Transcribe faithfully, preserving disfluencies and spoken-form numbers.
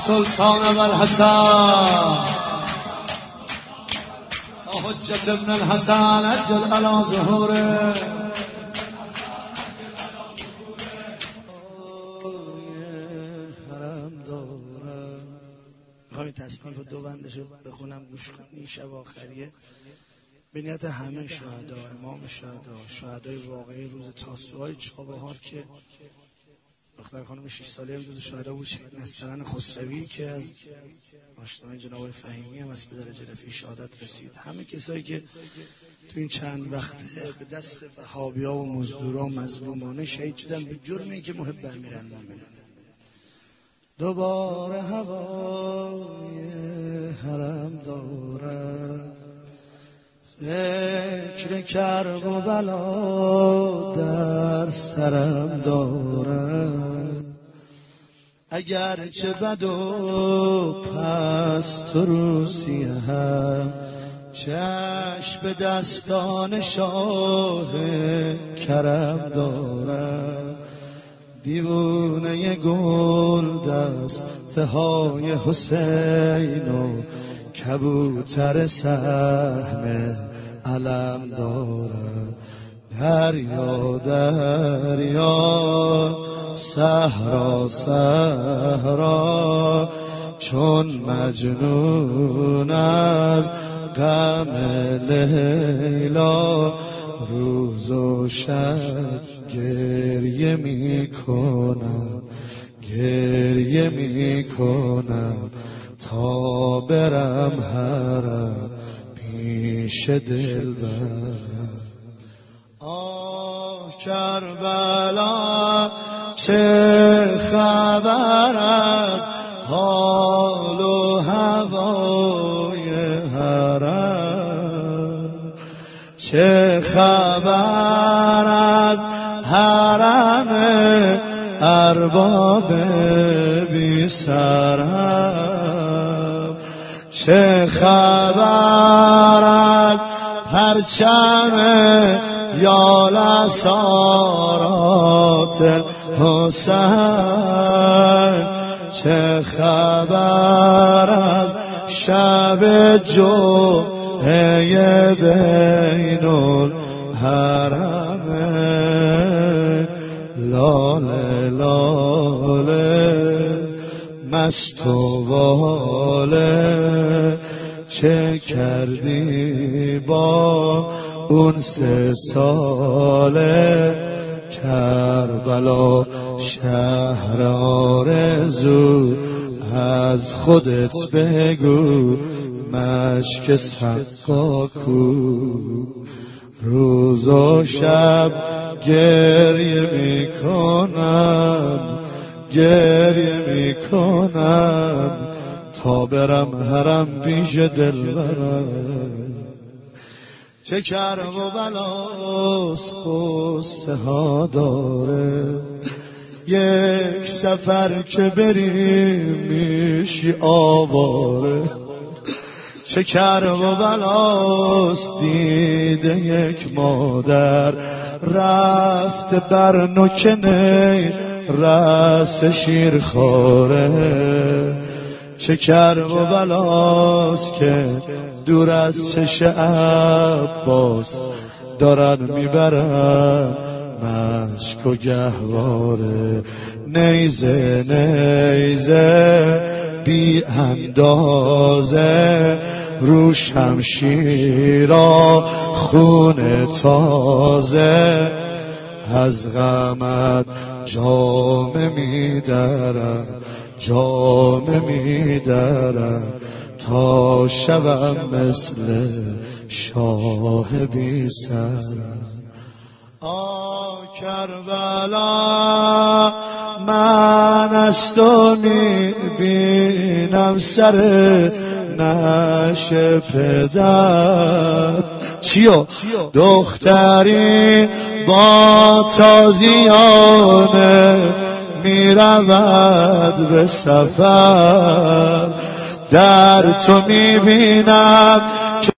سلطان ابوالحسن حجت ابن الحسن اجل على ظهوره. میخوام تصنیف دو بندشو بخونم گوش کنی شب آخریه به نیت همه شهدا، امام شهدا، شهدای واقعی روز تاسوعای چابهار که دختر خانم شش ساله روز شهدا بود، شهید نسترن خسروی که از آشنای جناب فهیمی هم از پدر رفیع شهادت رسید. همه کسایی که تو این چند وقته به دست وهابی‌ها و مزدورا و مظلومانه شهید شدن به جرم اینکه محب امیرالمومنین. دوباره هوای حرم دارم، فکر کرب و بلا در سرم دارم، اگرچه بد و پست و روسیه هم چشم دستان شاه کرم دارم. دیوونه گل دسته های حسین و کبوتر صحن علم دارم. دریا دریا صحرا صحرا چون مجنون از غم لیلا روز و شب گریه می کنم گریه می کنم تا برم حرم پیش دلبرم. آه کربلا چه خبر از حال و هوای حرم، چه خبر از حرم ارباب بی سرم، چه خبر از پرچم یالسارات الحسین، چه خبر از شب جمعه بین الحرمین. لاله لاله مست و واله چه کردی با اون سه ساله، کربلا شهر آرزو از خودت بگو مشک سقا کو. روز و شب گریه می کنم گریه می کنم تا برم حرم پیش دلبرم. چه کرب و بلاس قصه ها داره، یک سفر که بریم میشی آواره. چه کرب و بلاس دیده یک مادر رفته بر نکنه رأس شیر خواره. چه کرب و بلاس که دور از چش عباس دارن میبرن مشک و گهواره. نیزه نیزه بی اندازه رو شمشیرا خون تازه، از غمت جام میدرم جام میدرم تا شبم مثل شاه بی سرم. آه کربلا من از تو میبینم سر نش پدر. چیو؟ دختری با تازیانه میرود به سفر، در تو میبینم